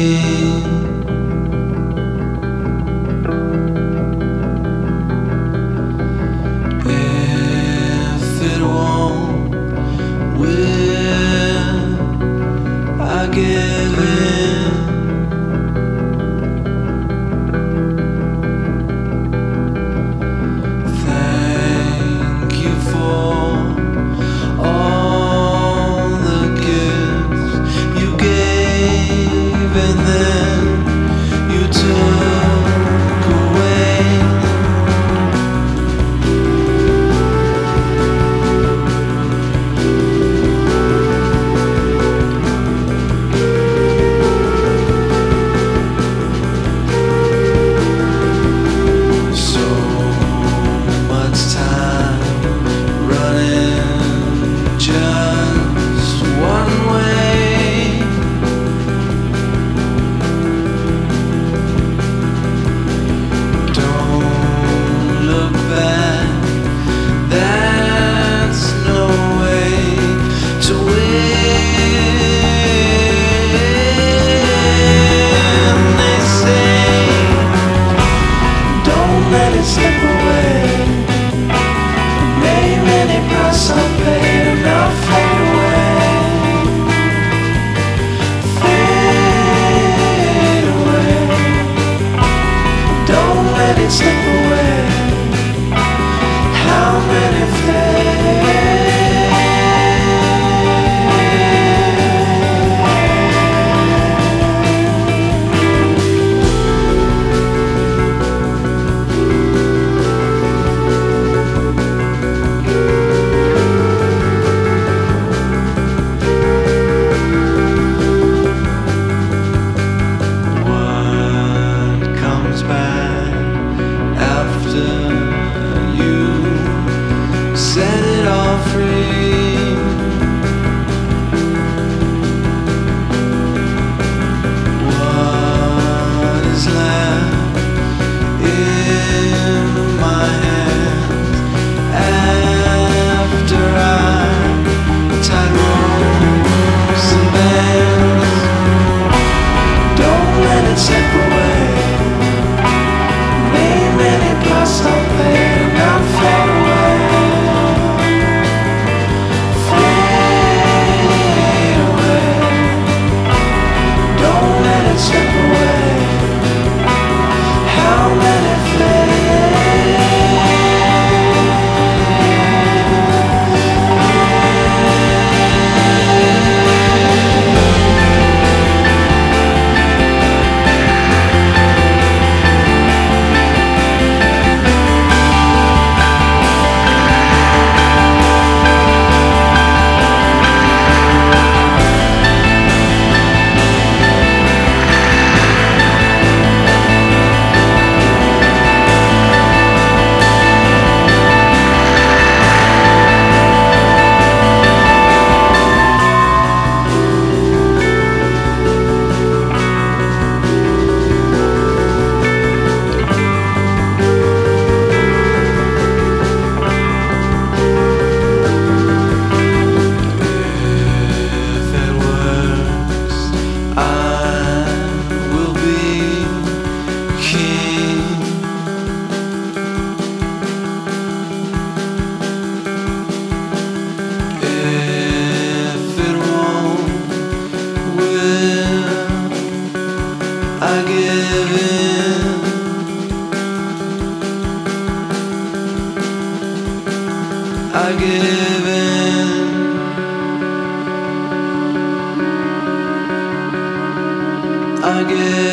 If it won't, will I give in? Thank you for all the gifts you gave and then you took away. So much time running just one way. Don't look back, that's no way to win. They say don't let it slip away. Name any price I'll pay and I'll fade away. Fade away. Don't let it slip away. How many What comes back after you set it all free? What is left in my hands after I tied ropes and bands? Don't let it slip away. Name any price I'll pay and I'll fade away. Fade away. Don't let it slip away. How many If it works, I will be king. If it won't, will I give in? I give in. I give